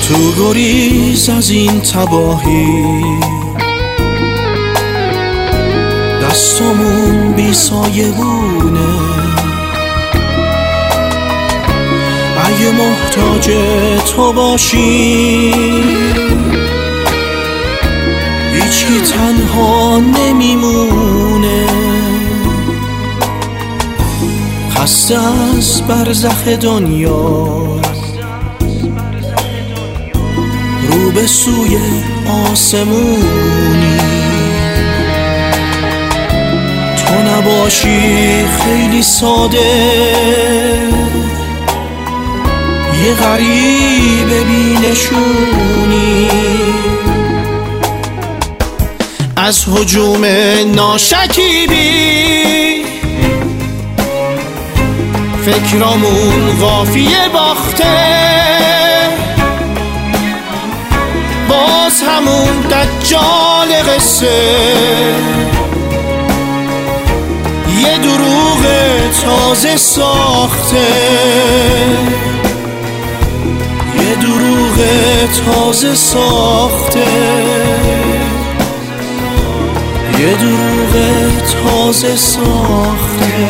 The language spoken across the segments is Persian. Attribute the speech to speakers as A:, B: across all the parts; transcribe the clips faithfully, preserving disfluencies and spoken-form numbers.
A: تو گریز از این تباهی، دستامون بی سایه بونه. اگه محتاج تو باشی هیچکی تنها نمیمونه. خسته از برزخ دنیا رو به سوی آسمونی، تو نباشی خیلی ساده یه غریب بینشونی. از هجوم ناشکیبی فکرامون قافیه باخته، باز همون دجال قصه یه دروغ تازه ساخته، یه دروغ تازه ساخته، یه دروغ تازه ساخته.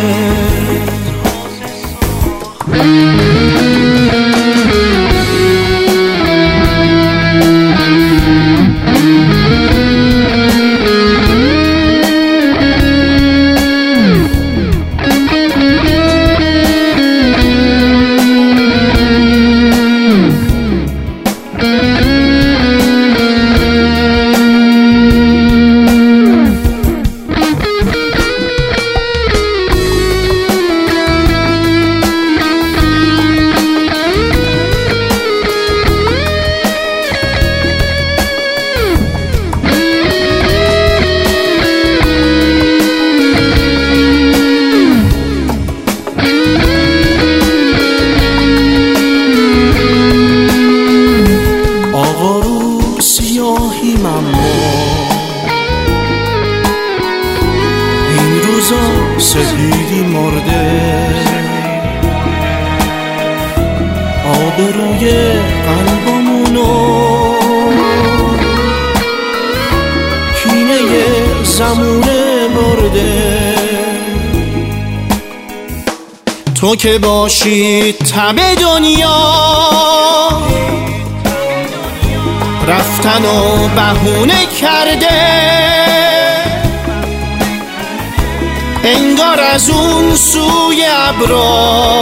A: این روزا سپیدی مرده، آبروی قلبمونو کینه زمونه برده. تو که باشی تب دنیا رفتن و بهونه کرده، انگار از اون سوی ابرا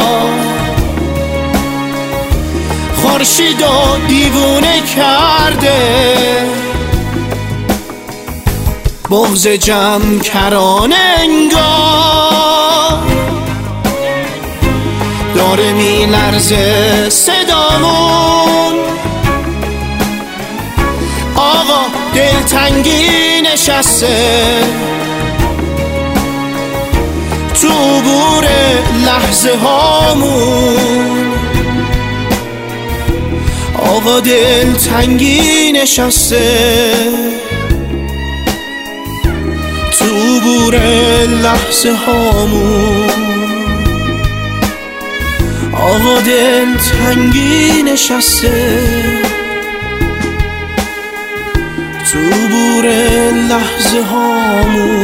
A: خورشیدو دیوونه کرده. بغض جمع کرانه انگار داره می لرزه صدامون. آقا دلتنگی نشسته تو عبور لحظه هامون، آقا دلتنگی نشسته تو عبور لحظه هامون، آقا دلتنگی نشسته تو عبور لحظه هامون.